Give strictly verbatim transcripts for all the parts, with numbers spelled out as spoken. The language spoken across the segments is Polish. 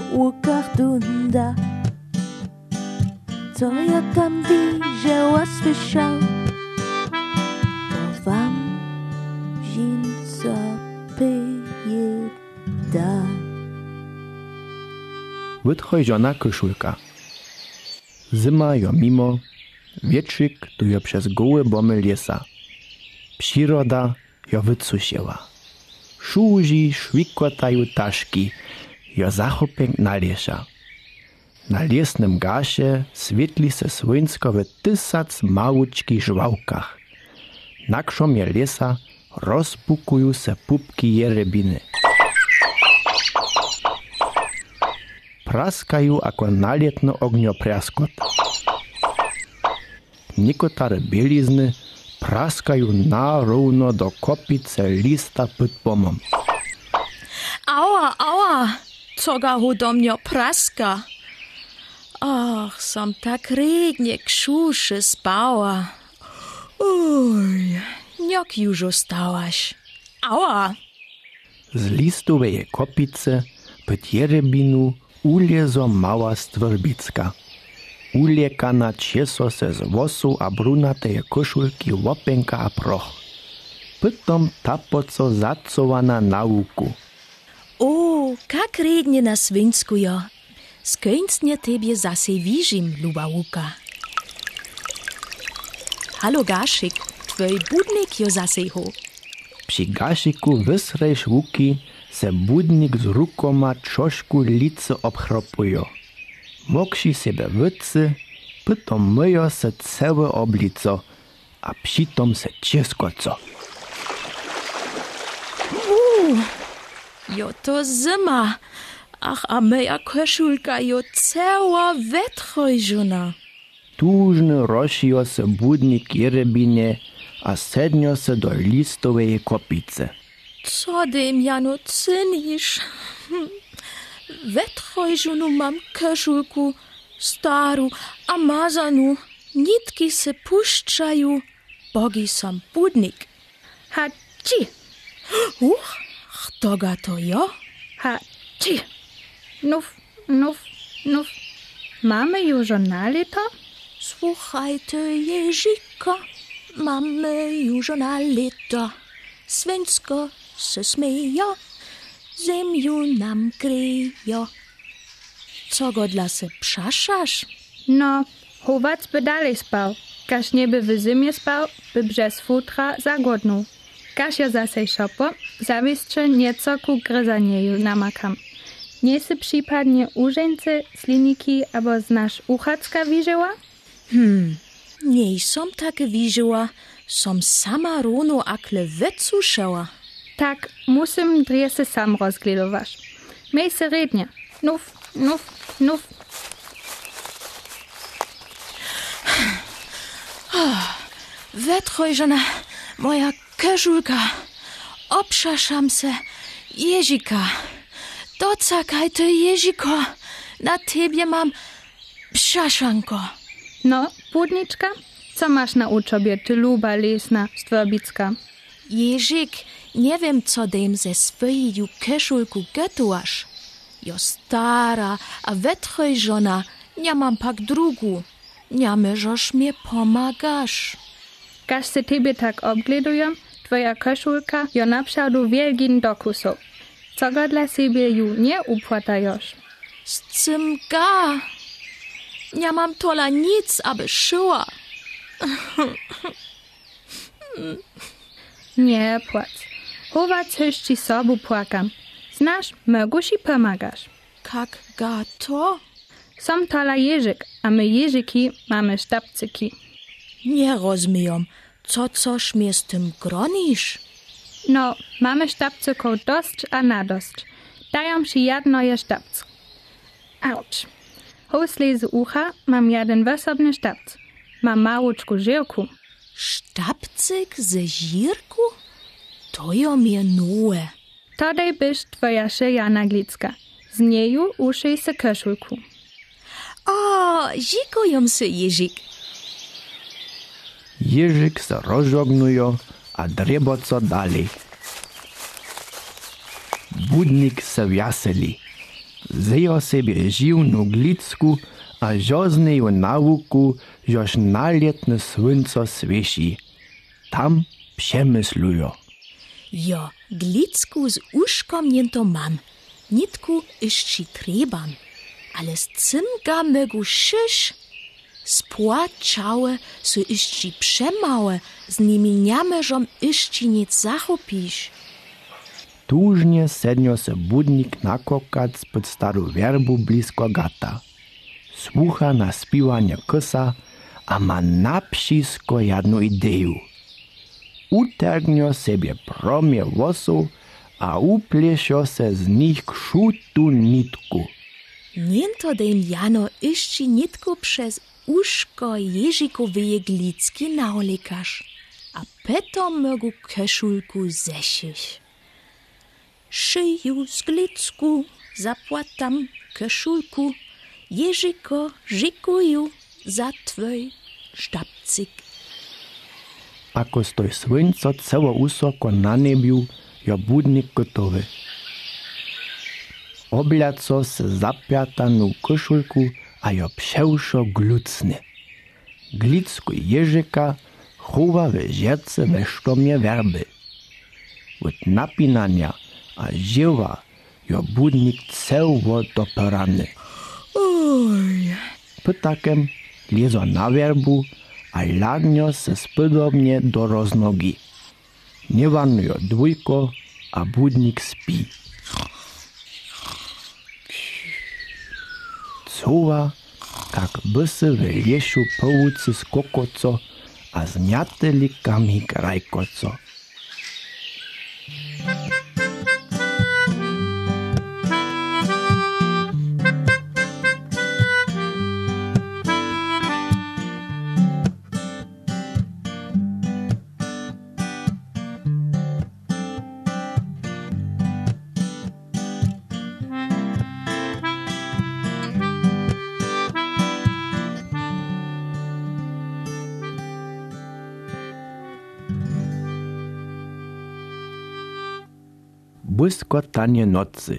łukach dunda. Co ja tam widziała, słyszał, to wam zińca pyjeda. Wytchojżona koszulka. Zima jo mimo, wietrzyk duje przez gołe bomy lesa. Przyroda jo wycusiła. Szúži švikotajú tašky, jo zachopek nalieša. Na liesnym gaše svietli se svojnsko v tysac małučkých žvavkach. Na kšomie lesa rozpukujú se pupky jerebiny. Praskajú ako nalietno ognio praskot. Niekotare bielizny praskajú narovno do kopice lista pod pomom. Aua, aua, co ga hu do mnie praska. Ach, som tak rednie kšuše spała. Uj, jak już ostałaś. Aua. Z listowej kopice pod jerebinu uliezo mała stwrbicka. Uliekana česo se z vosu a brunateje košulky wopenka a proch. Potom tapoco zacovana na łuku. O, kak rednie na svinsku jo. Skończnie tebie zase widzim, luba łuka. Halo Gasik, twój budnik jo zase ho. Przy Gasiku wysrejsz łuki se budnik z rukoma trošku lice obchropujo. Mokši sebe vycy, potom myjo se całe oblico, a přitom se českoco. Uuu, jo to zima, ach a moja koszulka jo cała wetrojżona. Tužny rošijo se budnik jerebine a sednjo se do listowej kopice. Co dem jano cynisz? Wetrojżunu mam koszulku, staru, a mazanu, nitki se puszczają, bogi sam budnik. Ha, ci! Uch, kto ga to jo? Ha, ci! Nuf, nuf, nuf. Mamy już na lito? Słuchajcie, Jeżyka, mamy już na lito. Svensko se smieja, zemju nam kryjo. Co go dla se przaszasz? No, chowac by dalej spał. Każ nieby w zimie spał, by brzez futra zagodnął. Każ ja zasej szopo, zawiscze nieco ku gryzanieju namakam. Nie sy przypadnie użeńcy, sliniki albo znasz uchacka widziała? Hmm, nie som tak widziała, som sama runo akle wycuszała. Tak, musim dresy sam rozgledować. Miej se rednie. Nuf, nuf, nuf. Wetrojżona, moja koszulka. Obszaszam se, Jeżyka. Docakaj ty, Jeżyko. Na tebie mam pszaszanko. No, budniczka, co masz na uczobie, ty luba lesna stwrbicka? Jeżyk, nie wiem, co dem ze swojej koszulku gotowasz. Jo stara, a wetrojżona, nie mam pak drugu. Nie możesz mnie pomagasz. Każ se tebie tak obgledują, twoja koszulka jo naprzadu wielgin dokusu. Co go dla siebie ju nie upłatajosz? Z czym ga? Nie mam tola nic, aby szyła. Nie płac. Chowac ci sobu płakam. Znasz, mogę ci pomagasz. Kak ga to? Som tola Jeżyk, a my Jeżyki mamy sztapcyki. Nie rozumiem, co coś mnie z tym gronisz? No, mamy sztapcyków dość a nadość. Dają ci jedno sztapc. Auć. Housle z ucha mam jeden osobny sztapc. Mam małuczku żyrku. Sztapcyk ze żyrku? To jo mnie nowe. Todej byś twoja szyja naglicka. Z nieju uszyj se koszulku. O, żikują se Jeżyk. Jeżyk se rozżognujo, a dreboco dalej. Budnik se wjaseli. zejo sobie žiwnu glicku a žozneju nawuku, jož naljetne słynco sveši. Tam przemyslujo. Jo, glicku z uszkom niento mam, nitku išći trebam, ale z cymga megu szysz. Spłaczałe su išći przemałe, z nimi niameżom išći nic zachopisz. Tužnie sednio se budnik nakokac pod staru werbu blisko gata. Słucha na spiwanie kysa, a ma napsisko jednu ideju. Utergnio sobie promie włosów, a uplesio se z nich kšutu nitku. Niento dejm jano išći nitku przez uszko ježikoweje glicki naolikaš, a peto mögu keszulku zeszyš. Szyju z glicku, zapłatam keszulku, ježiko žikuju za tvoj štapcik. Ako stoj słynco ceło usoko na nebiu, jo budnik gotowy. Oblaco se zapiatanu koszulku, a jo przewszo glucny. Glicku jeżyka chowa we żerce we sztomie werby. Od napinania a żywa jo budnik ceło doperany. Oj. Pytakem lezo na werbu, a ladnio se spodobnie do roznogi. Niewanujo dwójko, a budnik spi. Cowa, jak bysy w leszu połucy skokoco, a zmiate likami grajkoco. Błyskotanie nocy.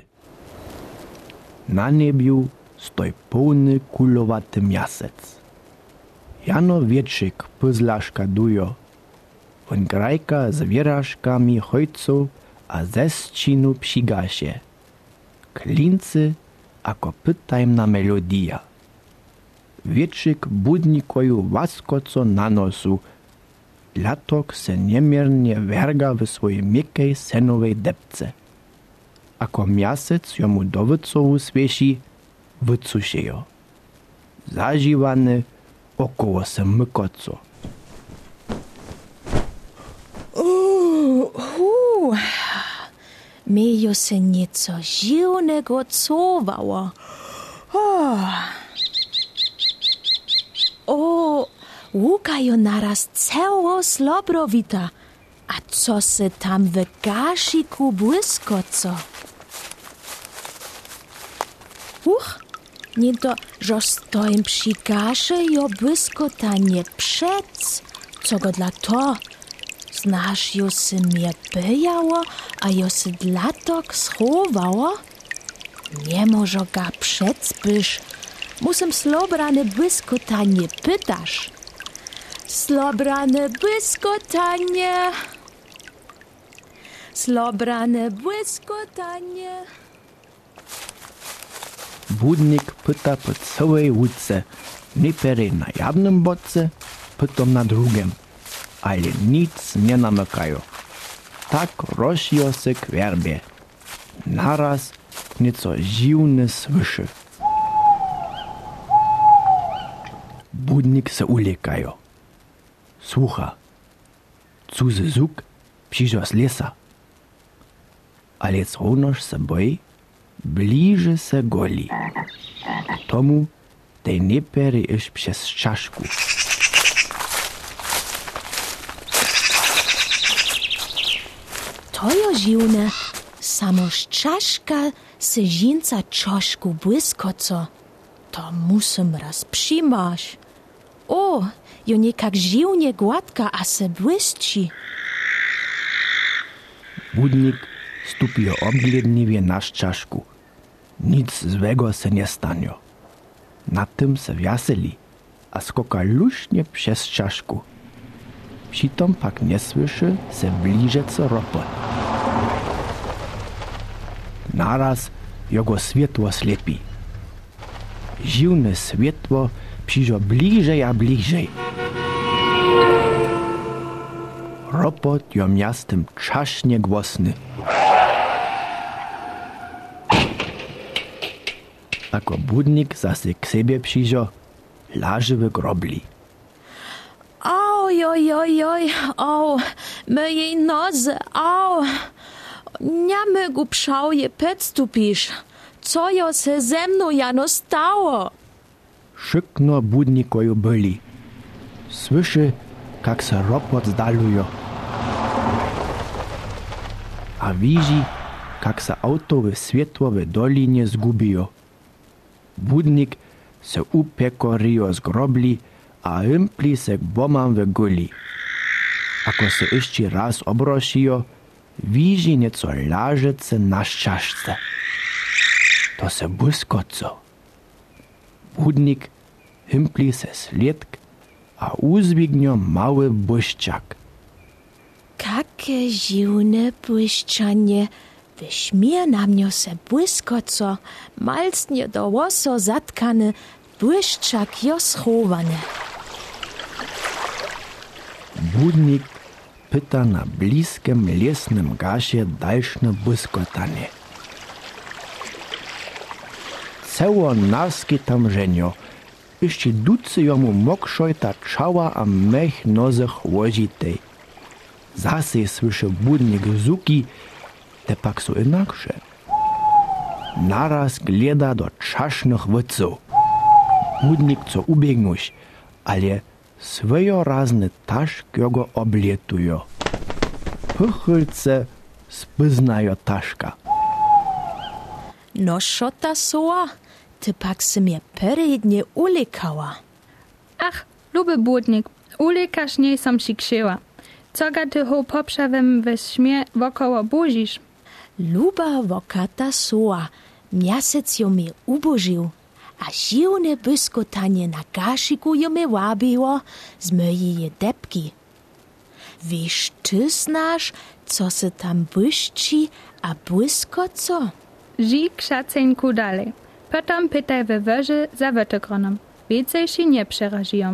Na nebiu stoi pełny kulowaty miasec. Jano wieczyk pyzlaszka dujo. On grajka z wierażkami hojców a ze scinu przygasie. Klincy ako pytajmna melodia. Wieczyk budnikoju waskoco na nosu. Latok se niemiernie werga w swojej miekkiej senowej depce. Ako miasec jomu do wycowu svieši, wycušejo. Zažívany około se mykoco. Uh, Mejo se nieco dziwnego cowało. Oh. O, łukajo naraz ceło slobrowita. A co se tam w gasziku błyskoco? Uch, nie to, że stoim przy gaszy jo błyskotanie przec. Co go dla to? Znasz, jo se mnie byjało, a jo se dlatok schowało? Nie może ga przec byś. Musem slobrane błyskotanie pytasz. Slobrane błyskotanie. Slobrane błyskotanie. Budnik pyta po całej łódce, najpierw na jednym boce, potem na drugim, ale nic nie namykają. Tak rozsijo se k werbie. Naraz nieco dziwny słyszy. Budnik se ulekają. Słucha. Cudzy zuk przyjdzie z lesa. Ale równoż se boi, bliży se goli. Tomu tej niepery iż przez czaszku. To jo dziwne, samo z czaszka se żinca czaszku błyskoco. To musem raz przyjmasz. O, jo niekak dziwnie gładka, a se błysci. Budnik stupił obledliwie na czaszku. Nic złego se nie stanie. Na tym se wiaseli, a skoka luźnie przez czaszku. Přitom pak nie słyszy se blížece ropot. Naraz jego światło slepi. Dziwne światło przyjdzie bliżej a bliżej. Ropot jo miastem czasznie głosny. Ako budnik zase k sobie przyjdzie, laży w grobli. Oj, oj, oj, oj, au, mojej nozy, au. Nie mogę pszałje podstupisz. Co jo se ze mną jano stało? Szykno budnikoju byli. Słyszy, jak se ropot zdaluje. A widzi, jak se autowe światło w dolinie zgubiło. Budnik se upekorio z grobli, a impli se k bomam w guli. Ako se jeszcze raz obrošijo, widzi nieco lażece na czaszce. To se błyskoco. Budnik himpli se sliedk, a uzwignio mały błyszczak. Jakie dziwne błyszczanie. Wyśmie na mnie se błyskoco, malcnie do łoso zatkany, błyszczak jo schowany. Budnik pyta na bliskim lesnym gasie dalszne błyskotanie. Ceło narski tam żenio, jeszcze ducy jomu mokrzoj ta czała a mech noze chłozitej. Zase słyszy budnik zuki, te pak so inaksze. Naraz gleda do czasznych wyców. Budnik co ubiegnuś, ale swojorazny tašk go oblietujo. Pychylce spyznajo taška. No šo ta soa, ty pak se mnie perednie ulikała. Ach, luby budnik, ulikasz nie som si kšeła. Co ga ty ho poprzawem we śmie wokoło buzisz? Luba wokata soa, miasec jo mi ubožił, a dziwne błyskotanie na gasziku jo mi wabiło z mojej depki. Wiesz ty znasz, co se tam błyszczy a błyskoco? Żik szaceńku dalej. Potem pytaj we wyrze za wytykronem. Więcej się nie przeraziją.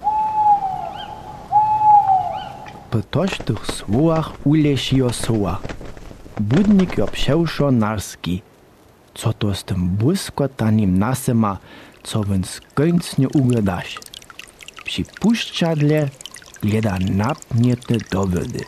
Po toś tych słowach ulešijo soa. Budnik jo převšo narski. Co to z tym błyskotanim nasema, co więc skończnie ugledaš. Przy puszczadle gleda napniety do wody.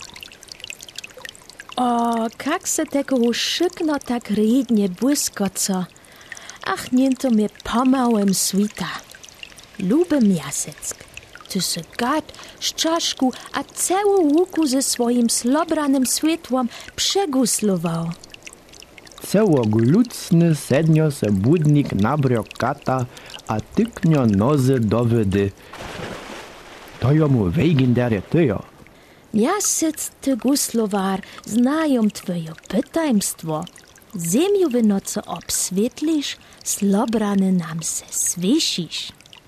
O, kak se tego szykno tak rydnie błyskoco. Ach, nie to mnie pomałem swita. Lubię miaseck. Ty se gad, szczaszku, a całą łuku ze swoim slobranym światłom przeguslował. Całoglucny sednio se budnik nabrio kata, a tyknio nozy do wody. To jomu wejgindere tyjo. Miasec ty guslowar, znają twoje pytaństwo. Ziemiu w nocy obswietlisz, slobrany nam se swiesisz.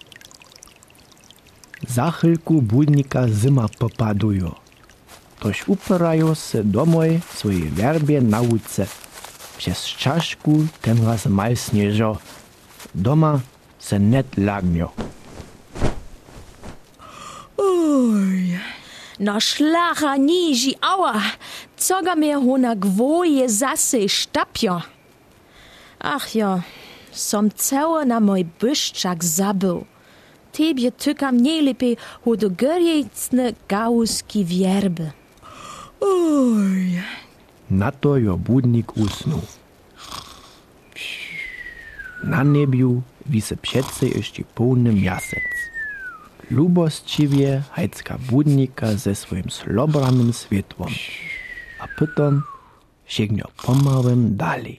Za chwilku budnika zima popadujo. Toś uperajo se domoj swojej werbie na łuce. Przez czaszku ten raz mal snieżo. Doma se net lagnio. Oj, no szlacha niži, ała, co ga mnie ho na gwoje zase sztapio. Ach jo, som cało na mój błyszczak zabył. Tebie tykam nie lepiej ho do geriecne gauski wierby. Oj. Na to jo budnik usnął. Na nebiu wise přece ještě pełny miasec. Lubościwie hajcka budnika ze swoim slobranym światłom. A potem sięgnął pomałym dalej.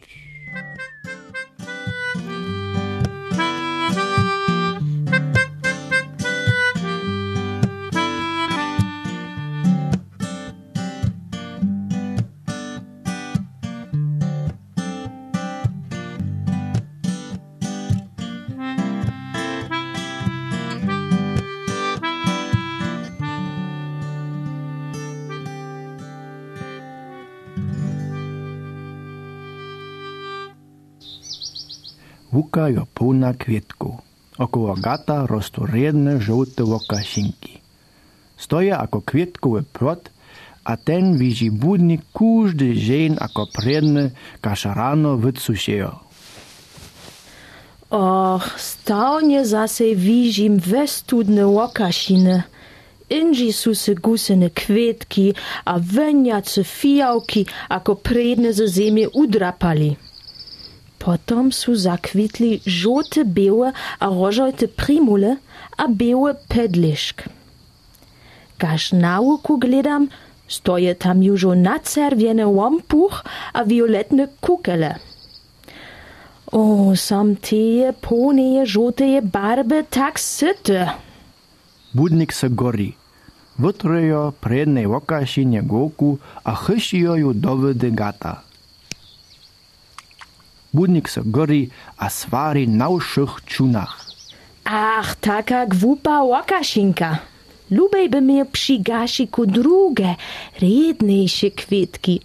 łuka jo pełna kwietków. Około gata rostą redne, żółte wokasinki. Stoje jako kwietkowy plot, a ten widzi budnik każdy dzień jako predny, każ rano wysusiejo. Och, stałnie zase widzim westudne łokasiny. Inži su se gusene kwietki, a weniace fijałki, ako predne ze ziemi udrapali. Potom su zakwitli żółte białe a rożote primule, a białe pedliszk. Każ na łuku gledam, stoje tam jużo nacerwiene łompuch a violetne kukele. O, sam teje poneje żółteje barby tak syte. Budnik se gori. Wytryjo prednej wokasinie głowku, a chysijo ju dowody gata. Budnik se gori, a svari na všich čunach. Ach, taka głupa łakasinka. Lubej by mnie przy gasiku drugie, redniejsze kwietki.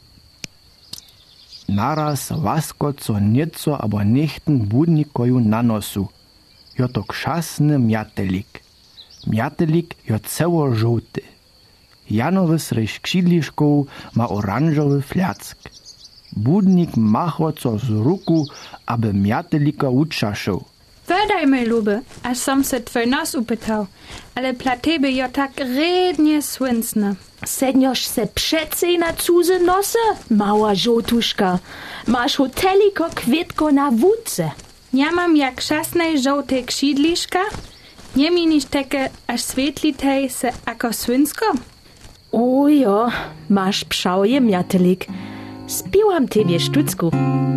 Naraz wasko co nieco abo nechten budnikoju na nosu. Jo to krzasny miatelik. Miatelik jo ceło żółty. Janowy sryś krzydliszków ma oranżowy flack. Budnik macho co z ruku, aby miatelika uczaszył. Wydaj mi luby, aż som se twój nos upytał, ale plateby jo tak rednie słynsne. Sednioż se przece na cudze nosy, mała żołtuszka. Masz hoteliko kwietko na wódce. Ja mam jak szasnej żółtej krzydliszka, nie minisz takie aż swietlitej se ako swynsko? O jo, masz pszauje miatelik. Spiłam tebie sztucku.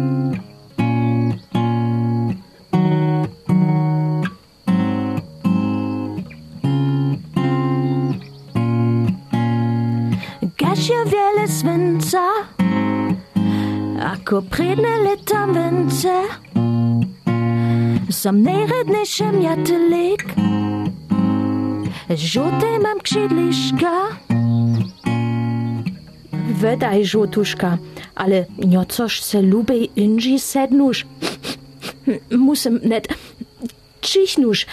Gasia wiele słońca, ako predne letam węce. Sam najredniejszy miatelik, żółte mam krzydliszka. Wydaj, żołtuszka, ale niocoż se lubej inži sednusz. Musem net cichnusz.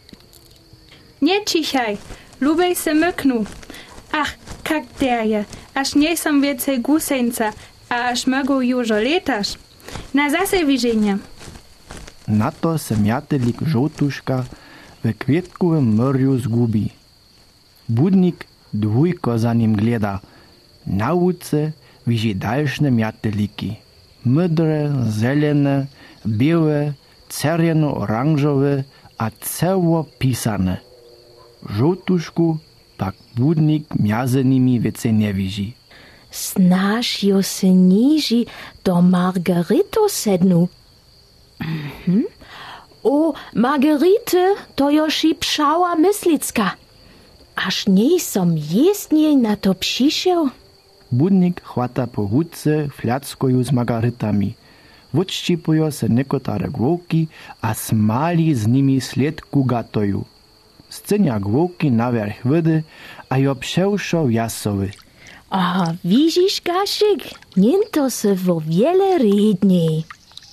Nie cichaj, lubej se myknu. Ach, kak derje, aż nie som więcej guseńca, a aż mogą już letasz. Na zase widzenie. Na to se miatelik żołtuszka w kwietkowym morju zgubi. Budnik dwójko za nim gleda. Na łuce widzi dalsze miateliki. Mydre, zelene, białe, czerwieno-oranżowe, a ceło pisane. Żołtuszku pak budnik między nimi więcej nie widzi. Snaż jo se niži do Margarito sednu. Mhm. O, Margarity, to još i pšała myslicka. Aż nie som jestniej na to przyszedł. Budnik chwata po wódce fliackoju z margarytami. Odszczypują se niekotare głowki, a smali z nimi sledku gatoju. Scenia głowki naверх wody, a jo przewszo jasowy. A widzisz, Gasik, nie to se wo wiele redniej.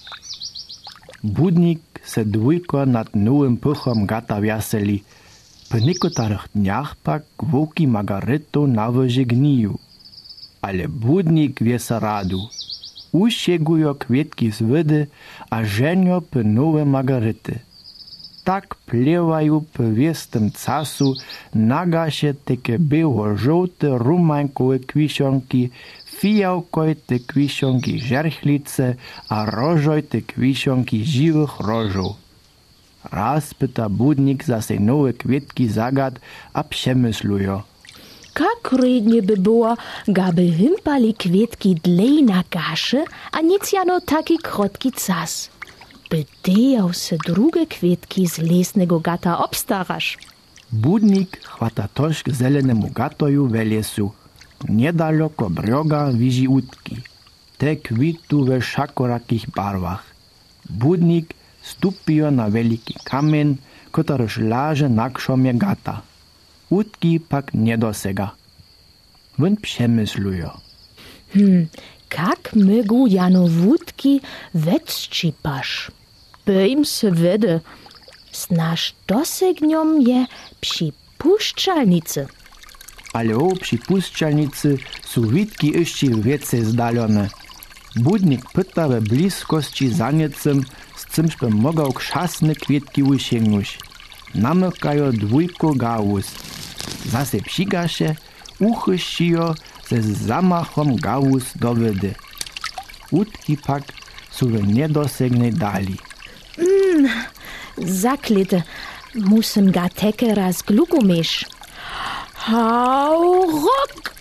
Budnik se dwójko nad nowym pychom gata wjaseli. Po niekotarych dniach pak głowki margarytą na wozie gniju. Ale budnik wie se radu. Ušegujo kwietki z wody, a ženjo p nowe margaryty. Tak plewają po wiestym casu na gasie takie biało-żółte rumańkowe kwisionki, fijałkojte kwisionki żerchlice, a rożojte kwisionki żywych rożów. Raz pyta budnik zase nowe kwietki zagad, a przemyslujo. Kak rednie by było, gaby hympali kwietki dlej na gasze, a nic jano taki krotki cas. By dejał se drugie kwietki z lesnego gata obstarasz. Budnik chwata toż k zelenemu gatoju w lesu. Niedaleko brioga widzi utki. Te kwitu we szakorakich barwach. Budnik stupijo na veliki kamen, kotarož laže na kšomje gata. Utki pak nie dosega. Won przemyslujo. Hm, kak mygu jano wódki wecczypasz? bojim se wedy. Znasz dosegniom je przy puszczalnicy. Ale o przypuszczalnicy są witki jeszcze więcej zdalone. Budnik pyta we bliskości za niecym, z czymś by mogał krzasne kwietki usięgnąć. Namykają dwójko gałuz. Zase przygasze, uchyścijo ze zamachom gałuz do wody. Utki pak są w niedosegnej dali. Mm, zaklite, musím ga teke raz glukumiš. Hau rok!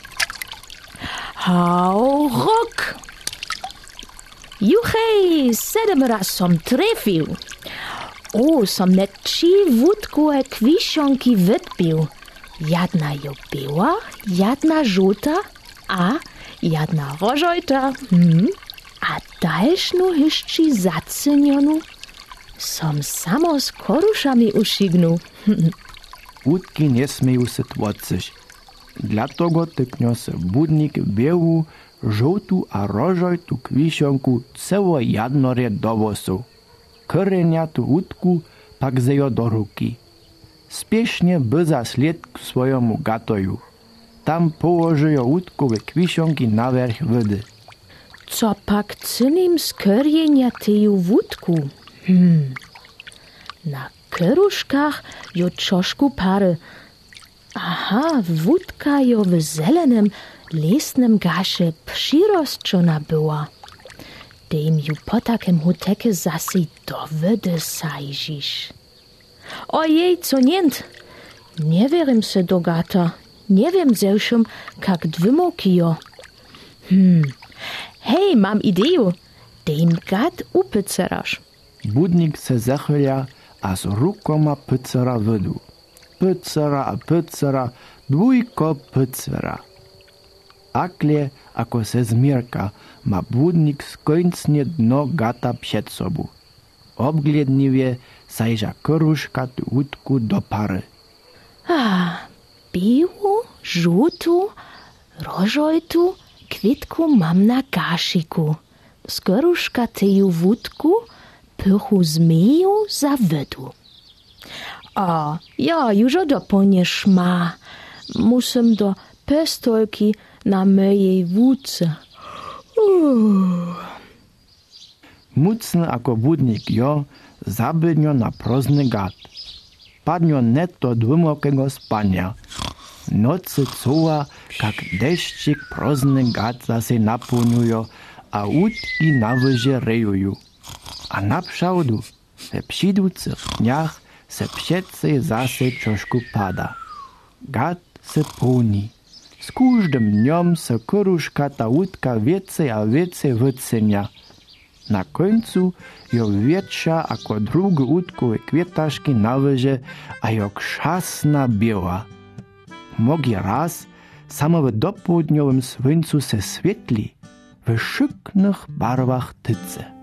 Hau rok! Juchej, sedem raz som trefil. O, som net trzy wódkowe kwiszonki wypił. Jedna jo biała, jedna żółta, a jedna rożojta. Hmm. A dalszą jeszcze zacynionu som samo z koruszami uszignu. Utki nie smieją się tłoczyć. Dlatego tyknio se budnik biału, żółtu a rożojtu kwiszonku cało jednore do włosów. Korenia tu utku pak zejo do ruki. Spiesznie byza sled k swojemu gatoju. Tam położyjo utkowe kwiszonki nawerch wody. Co pak cynim z korjenia teju wódku? Hmm. Na keruszkach jo troszkę pary. Aha, wódka jo w zelenym, lesnym gasie przyrostrzona była. Dem ju po takim huteke zase do wody sajrzysz. Ojej, co nient? Nie wierim se do gata. Nie wiem zewszym, jak dwymoki jo. Hmm. Hej, mam ideju. Dem gat upycerasz. Budnik se zachylia, a z rukoma pycera wodu. Pycera a pycera, dwójko pycera. Akle, ako se zmierka, ma budnik skończnie dno gata przed sobą. Obgledniwie zajrza koruszka tu łódku do pary. A, biału, żółtu, rożojtu, kwitku mam na gasziku. Z koruszka teju wódku pychu zmyju za wodu. A, ja już doponiesz ma. Musím do pestolki na mojej wódce. Uh. Mucny ako budnik jo, zabydnio na prozny gat. Padnio net do dwymokego spania. Nocy coła, jak deszczyk prozny gat zase napełniujo, a utki na wyże rejuju. A naprzałdu, we przydłych dniach se przece zase troszkę pada. Gat se pełni. Z każdym dniem se koruszka ta łódka więcej a więcej wycenia. Na końcu jo większa ako drugie łódkowe kwietaszki na wyże, a jo krzasna biała. Mogi raz samo w dopołudniowym słońcu se świetli, w szyknych barwach tyce.